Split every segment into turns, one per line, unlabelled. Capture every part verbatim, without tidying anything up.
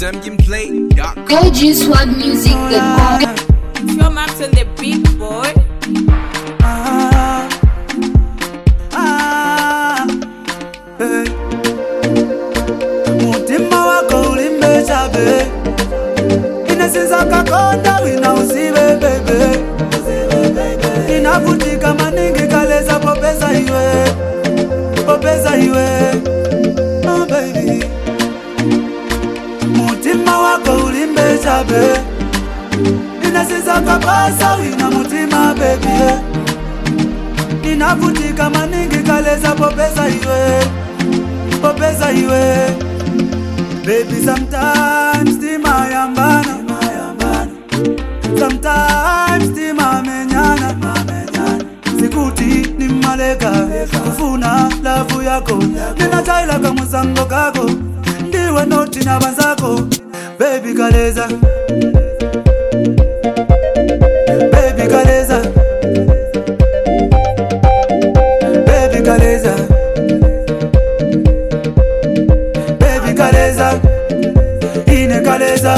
Zambianplay dot com.
Go G Swag Music dot com.
Your Max on the beat, boy.
Ah, ah, hey. Mutima wako ulimbecha be, inasiza kakonda wina usiwe bebe, inavutika maningi kaleza popeza iwe, popeza iwe, oh baby. Mutima wako ulimbecha be, inasiza kapasa wina mutima baby. Inavutika maningi kaleza popeza iwe, popeza iwe. Baby sometimes tima yambana, sometimes tima menyana, sikuti ni maleka kufuna lafu yako, nina chaila kama sango kako, ndiwe noti na banzako. Baby kaleza, baby kaleza, baby kaleza, baby kaleza, ine kaleza.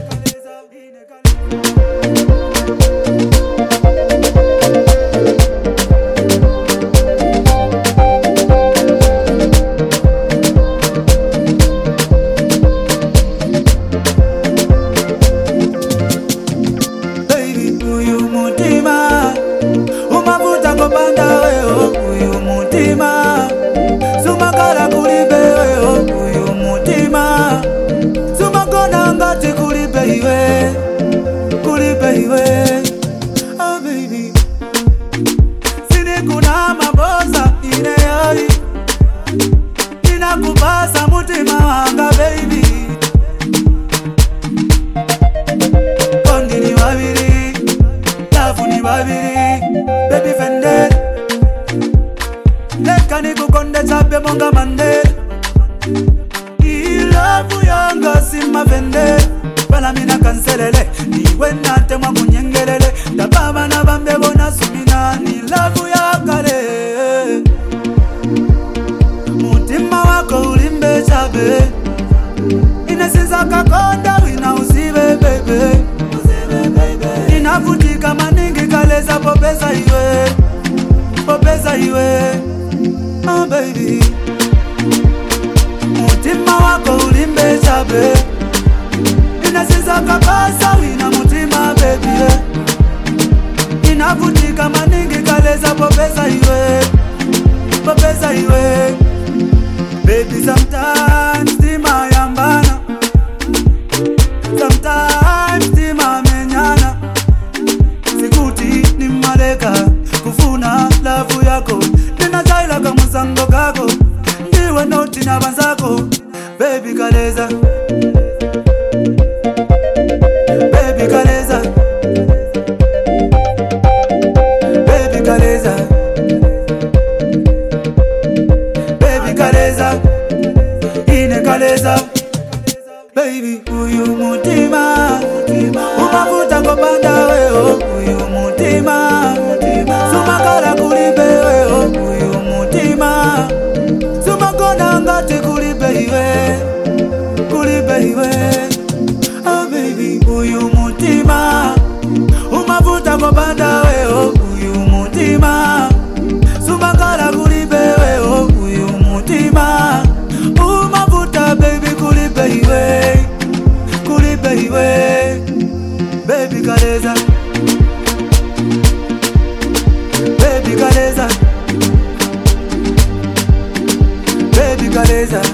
Baby uyu mutima umavuta kopanda wewe, uyu mutima sumakala kulibe wewe, uyu mutima sumakona ngati kulibe iwe, kulibe iwe. Oh baby, sini kuna maboza ine yoi, inakupasa mutima wanga baby. Kondi ni wabiri, lafu ni wabiri, baby fender. Leka ni kukonde chape monga mande, ilafu yanga sima fender. Bala mina kanselele, niwe nate mwa kunyengelele, tababa na bambe bona sumina, ni lafu ya kale. Mutima wako ulimbe chabe, inasiza kakonda wina usiwe bebe, inavutika maningi kaleza popeza iwe, popeza iwe, oh baby. Mutima wako ulimbe chabe, inasiza kapasa wina mutima baby, inavutika maningi kaleza popeza iwe, popeza iwe. Baby sometimes tima yambana, sometimes tima menyana, sikuti ni maleka kufuna lafu yako, nina chaila kama sango kako, ndiwe noti na banzako. Baby kaleza, baby kaleza, baby kaleza, baby kaleza, ine kaleza. Baby uyu mutima umavuta kopanda wewe, uyu mutima sumakala kulibe wewe, uyu mutima sumakona ngati kulibe iwe, kulibe iwe. Oh baby uyu mutima umavuta kopanda wewe, uyu mutima sumakala kulibe wewe, uyu mutima umavuta baby kulibe iwe, kulibe iwe. Baby kaleza, baby kaleza, baby kaleza,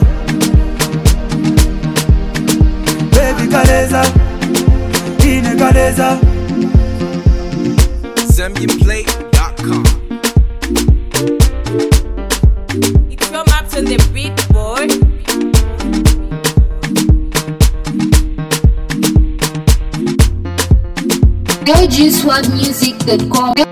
baby kaleza, ine kaleza.
Zambianplay dot com.
It's your Max on the beat, boy.
Go G Swag Music dot com.